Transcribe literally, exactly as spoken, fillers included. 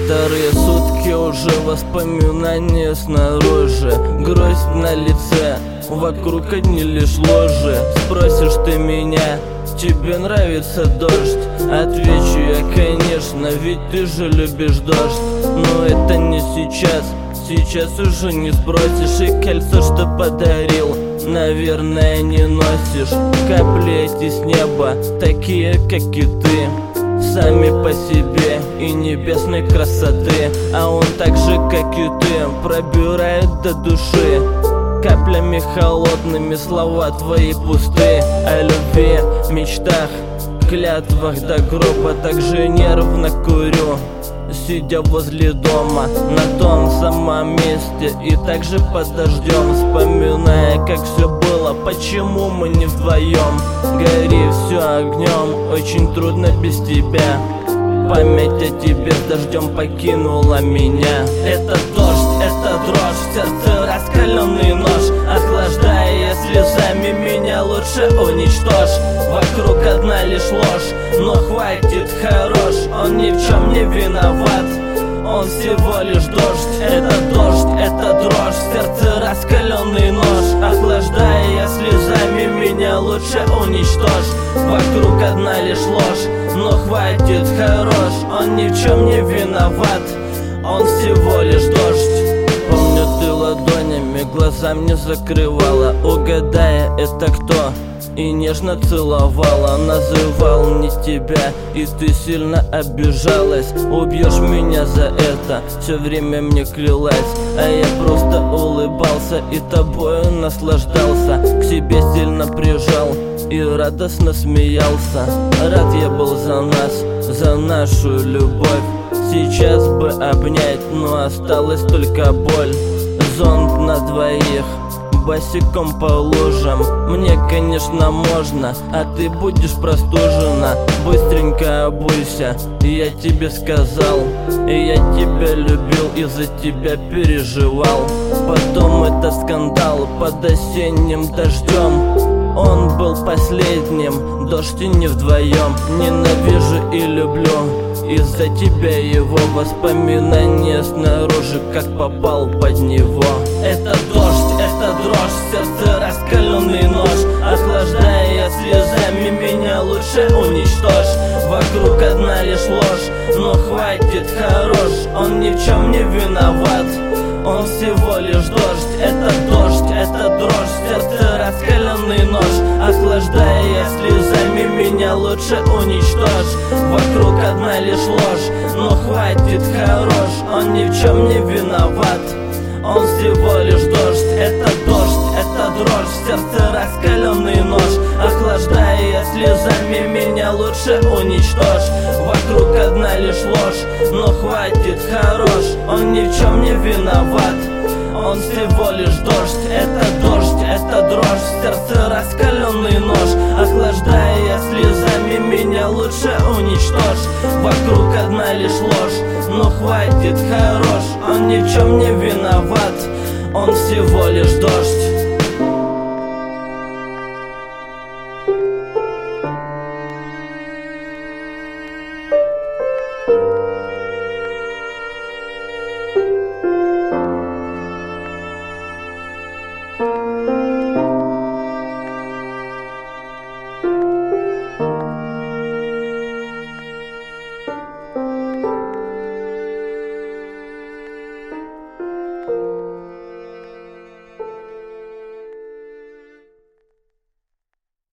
Вторые сутки уже воспоминания снаружи, грусть на лице, вокруг одни лишь ложи. Спросишь ты меня, тебе нравится дождь? Отвечу я, конечно, ведь ты же любишь дождь. Но это не сейчас, сейчас уже не спросишь. И кольцо, что подарил, наверное, не носишь. Капли эти с неба, такие, как и ты, сами по себе и небесной красоты. А он так же, как и ты, пробирает до души. Каплями холодными слова твои пусты. О любви, мечтах, клятвах до гроба. Так же нервно курю, сидя возле дома, на том самом месте и также под дождем, вспоминая, как все было, почему мы не вдвоем. Гори все огнем, очень трудно без тебя. Память о тебе с дождем покинула меня. Это дождь, это дрожь, в сердце раскаленный нож, охлаждая слезами меня лучше уничтожь. Вокруг одна лишь ложь, но хватит, хорош. Он ни в чем не виноват, он всего лишь дождь. Это дождь, это дрожь, в сердце раскаленный нож, охлаждая слезами меня лучше уничтожь. Вокруг одна лишь ложь, но хватит, хорош. Он ни в чем не виноват, он всего лишь дождь. Помню, ты ладонями глаза мне закрывала, угадая, это кто, и нежно целовала. Называл не тебя, и ты сильно обижалась. Убьешь меня за это, все время мне клялась. А я просто улыбался и тобою наслаждался. К себе сильно прижал и радостно смеялся. Рад я был за нас, за нашу любовь. Сейчас бы обнять, но осталась только боль. Зонт на двоих, босиком по лужам. Мне, конечно, можно, а ты будешь простужена. Быстренько обуйся, я тебе сказал. И я тебя любил и за тебя переживал. Потом это скандал под осенним дождем. Он был последним, дождь и не вдвоем. Ненавижу и люблю из-за тебя его, воспоминания снаружи, как попал под него. Это дождь, это дрожь, в сердце раскаленный нож, охлаждая слезами меня лучше уничтожь. Вокруг одна лишь ложь, но хватит, хорош. Он ни в чем не виноват, он всего лишь дождь. Это дождь, это дрожь, в сердце раскаленный нож, охлаждая слезами меня лучше уничтожь. Вокруг одна лишь ложь, но хватит, хорош. Он ни в чем не виноват, он всего лишь дождь. Это дождь, это дрожь, в сердце раскаленный нож, охлаждая слезами меня лучше уничтожь. Вокруг одна лишь ложь, но хватит, хорош. Он ни в чем не виноват, он всего лишь дождь. Это дождь, это дрожь, в сердце раскаленный нож, охлаждая слезами меня лучше уничтожь. Вокруг одна лишь ложь, но хватит, хорош. Он ни в чем не виноват, он всего лишь дождь.